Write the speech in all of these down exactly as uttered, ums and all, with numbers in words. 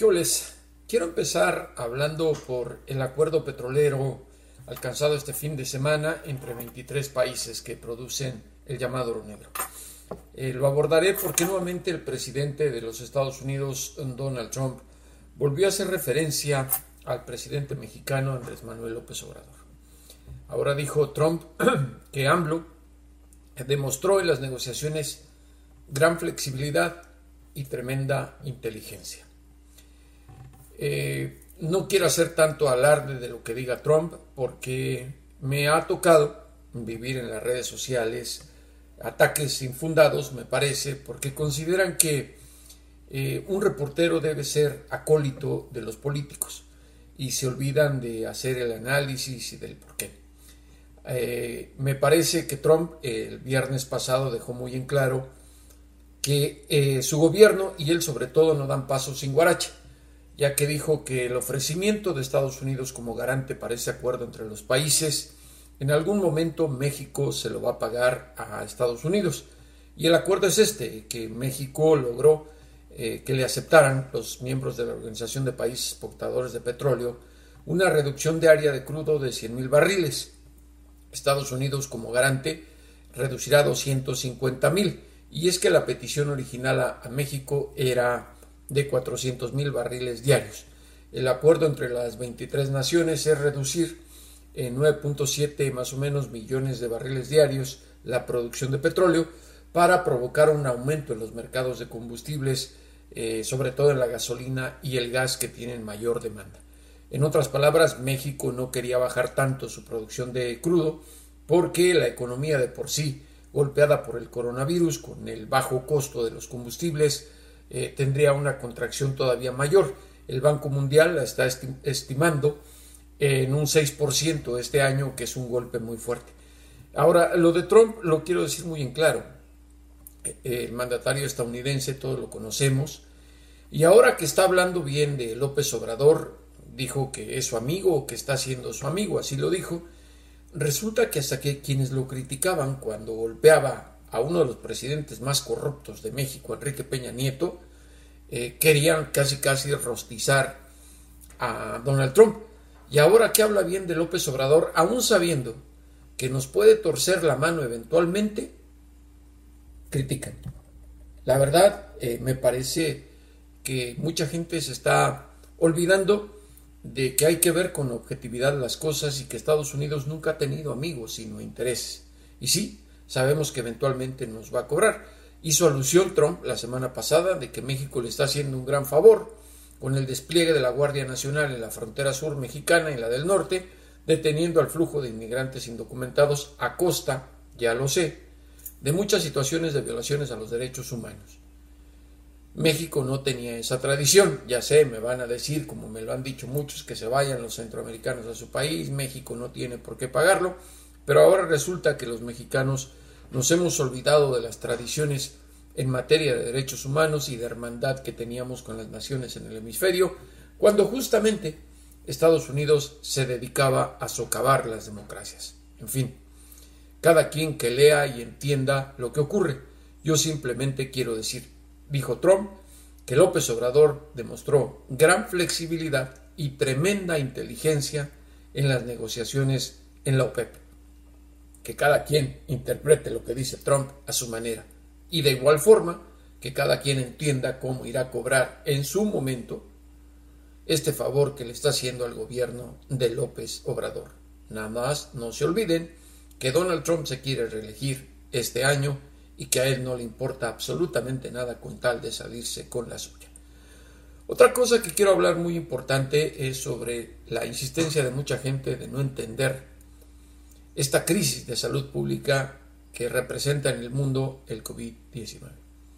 ¿Qué les? Quiero empezar hablando por el acuerdo petrolero alcanzado este fin de semana entre veintitrés países que producen el llamado oro negro. Eh, lo abordaré porque nuevamente el presidente de los Estados Unidos, Donald Trump, volvió a hacer referencia al presidente mexicano Andrés Manuel López Obrador. Ahora dijo Trump que AMLO demostró en las negociaciones gran flexibilidad y tremenda inteligencia. Eh, no quiero hacer tanto alarde de lo que diga Trump porque me ha tocado vivir en las redes sociales ataques infundados, me parece, porque consideran que eh, un reportero debe ser acólito de los políticos y se olvidan de hacer el análisis y del porqué. Eh, me parece que Trump eh, el viernes pasado dejó muy en claro que eh, su gobierno y él sobre todo no dan paso sin guarache, ya que dijo que el ofrecimiento de Estados Unidos como garante para ese acuerdo entre los países, en algún momento México se lo va a pagar a Estados Unidos. Y el acuerdo es este, que México logró eh, que le aceptaran los miembros de la Organización de Países Exportadores de Petróleo una reducción diaria de crudo de cien mil barriles. Estados Unidos como garante reducirá a doscientos cincuenta mil. Y es que la petición original a, a México era de cuatrocientos mil barriles diarios. El acuerdo entre las veintitrés naciones es reducir en nueve punto siete más o menos millones de barriles diarios la producción de petróleo para provocar un aumento en los mercados de combustibles, eh, sobre todo en la gasolina y el gas que tienen mayor demanda. En otras palabras, México no quería bajar tanto su producción de crudo porque la economía de por sí, golpeada por el coronavirus, con el bajo costo de los combustibles, eh, tendría una contracción todavía mayor. El Banco Mundial la está esti- estimando en un seis por ciento este año, que es un golpe muy fuerte. Ahora, lo de Trump lo quiero decir muy en claro. El mandatario estadounidense, todos lo conocemos, y ahora que está hablando bien de López Obrador, dijo que es su amigo o que está siendo su amigo, así lo dijo. Resulta que hasta que quienes lo criticaban cuando golpeaba a uno de los presidentes más corruptos de México, Enrique Peña Nieto, eh, querían casi casi rostizar a Donald Trump. Y ahora que habla bien de López Obrador, aún sabiendo que nos puede torcer la mano eventualmente, critican. La verdad, eh, me parece que mucha gente se está olvidando de que hay que ver con objetividad las cosas y que Estados Unidos nunca ha tenido amigos sino intereses. Y sí, sabemos que eventualmente nos va a cobrar. Hizo alusión Trump la semana pasada de que México le está haciendo un gran favor con el despliegue de la Guardia Nacional en la frontera sur mexicana y la del norte, deteniendo al flujo de inmigrantes indocumentados a costa, ya lo sé, de muchas situaciones de violaciones a los derechos humanos. México no tenía esa tradición, ya sé, me van a decir, como me lo han dicho muchos, que se vayan los centroamericanos a su país, México no tiene por qué pagarlo, pero ahora resulta que los mexicanos nos hemos olvidado de las tradiciones en materia de derechos humanos y de hermandad que teníamos con las naciones en el hemisferio, cuando justamente Estados Unidos se dedicaba a socavar las democracias. En fin, cada quien que lea y entienda lo que ocurre. Yo simplemente quiero decir, dijo Trump, que López Obrador demostró gran flexibilidad y tremenda inteligencia en las negociaciones en la OPEP. Que cada quien interprete lo que dice Trump a su manera. Y de igual forma, que cada quien entienda cómo irá a cobrar en su momento este favor que le está haciendo al gobierno de López Obrador. Nada más no se olviden que Donald Trump se quiere reelegir este año y que a él no le importa absolutamente nada con tal de salirse con la suya. Otra cosa que quiero hablar muy importante es sobre la insistencia de mucha gente de no entender esta crisis de salud pública que representa en el mundo el COVID diecinueve.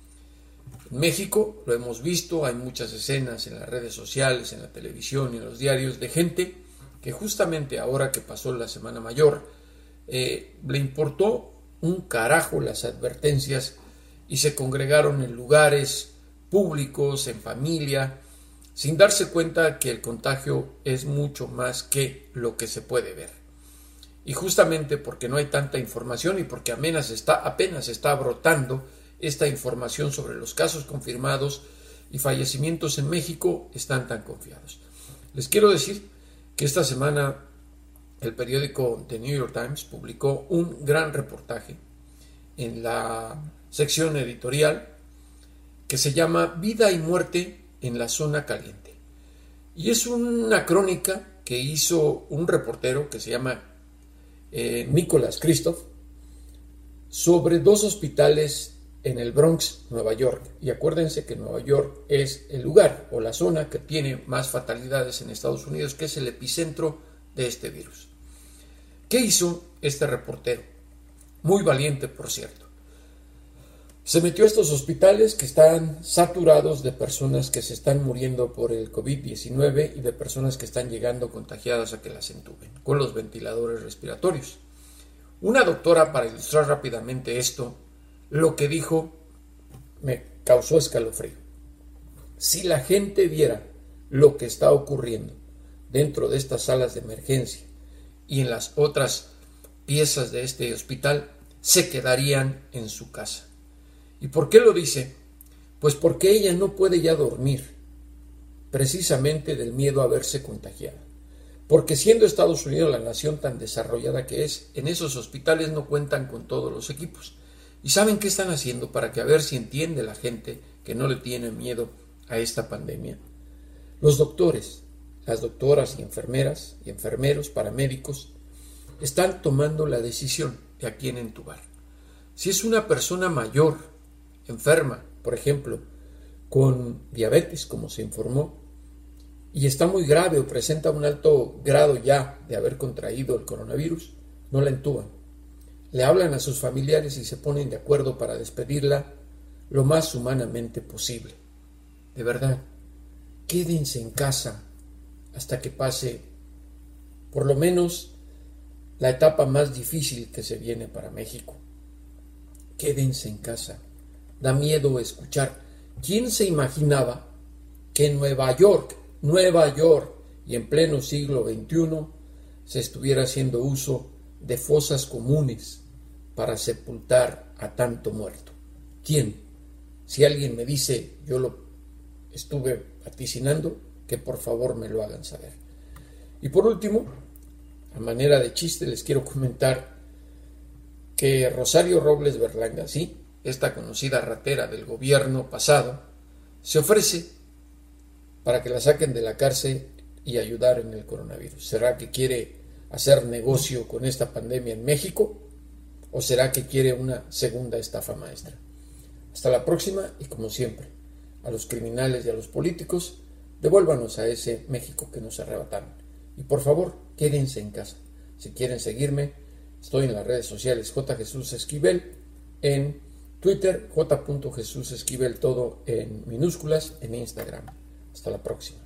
En México, lo hemos visto, hay muchas escenas en las redes sociales, en la televisión y en los diarios de gente que justamente ahora que pasó la Semana Mayor, eh, le importó un carajo las advertencias y se congregaron en lugares públicos, en familia, sin darse cuenta que el contagio es mucho más que lo que se puede ver. Y justamente porque no hay tanta información y porque apenas está, apenas está brotando esta información sobre los casos confirmados y fallecimientos en México están tan confiados. Les quiero decir que esta semana el periódico The New York Times publicó un gran reportaje en la sección editorial que se llama Vida y muerte en la zona caliente. Y es una crónica que hizo un reportero que se llama eh, Nicholas Kristof sobre dos hospitales en el Bronx, Nueva York. Y acuérdense que Nueva York es el lugar o la zona que tiene más fatalidades en Estados Unidos, que es el epicentro de este virus. ¿Qué hizo este reportero? Muy valiente, por cierto. Se metió a estos hospitales que están saturados de personas que se están muriendo por el COVID diecinueve y de personas que están llegando contagiadas a que las entuben con los ventiladores respiratorios. Una doctora, para ilustrar rápidamente esto, lo que dijo me causó escalofrío. Si la gente viera lo que está ocurriendo dentro de estas salas de emergencia y en las otras piezas de este hospital, se quedarían en su casa. ¿Y por qué lo dice? Pues porque ella no puede ya dormir, precisamente del miedo a verse contagiada. Porque siendo Estados Unidos la nación tan desarrollada que es, en esos hospitales no cuentan con todos los equipos. ¿Y saben qué están haciendo para que a ver si entiende la gente que no le tiene miedo a esta pandemia? Los doctores, las doctoras y enfermeras y enfermeros, paramédicos, están tomando la decisión de a quién entubar. Si es una persona mayor, enferma, por ejemplo, con diabetes, como se informó, y está muy grave o presenta un alto grado ya de haber contraído el coronavirus, no la entuban. Le hablan a sus familiares y se ponen de acuerdo para despedirla lo más humanamente posible. De verdad, quédense en casa hasta que pase por lo menos la etapa más difícil que se viene para México. Quédense en casa. Da miedo escuchar. ¿Quién se imaginaba que en Nueva York, Nueva York y en pleno siglo veintiuno se estuviera haciendo uso de fosas comunes para sepultar a tanto muerto? ¿Quién? Si alguien me dice, yo lo estuve vaticinando, que por favor me lo hagan saber. Y por último, a manera de chiste, les quiero comentar que Rosario Robles Berlanga, sí, esta conocida ratera del gobierno pasado, se ofrece para que la saquen de la cárcel y ayudar en el coronavirus. ¿Será que quiere hacer negocio con esta pandemia en México? ¿O será que quiere una segunda estafa maestra? Hasta la próxima y como siempre, a los criminales y a los políticos, devuélvanos a ese México que nos arrebataron. Y por favor, quédense en casa. Si quieren seguirme, estoy en las redes sociales J. Jesús Esquivel, en Twitter J. Jesús Esquivel, todo en minúsculas, en Instagram. Hasta la próxima.